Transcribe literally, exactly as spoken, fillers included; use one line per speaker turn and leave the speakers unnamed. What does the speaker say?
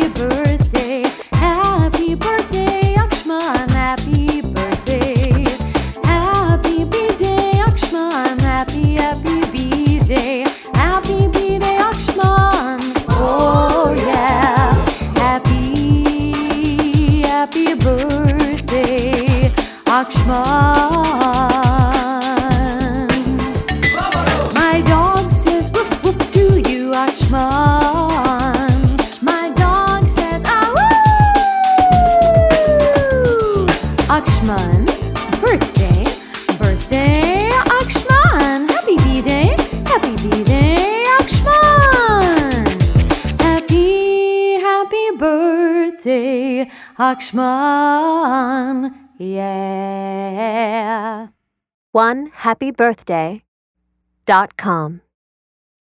birthday, happy birthday, Akshman, happy birthday. Happy B-Day, Akshman, happy, happy B-Day. Happy B-Day, Akshman, oh yeah. Happy, happy birthday, Akshman. My dog says woof woof to you, Akshman. My dog says ah woo. Akshman, birthday, birthday, Akshman. Happy B-Day, happy B-Day, Akshman. Happy, happy birthday, Akshman. Yeah.
one happy birthday dot com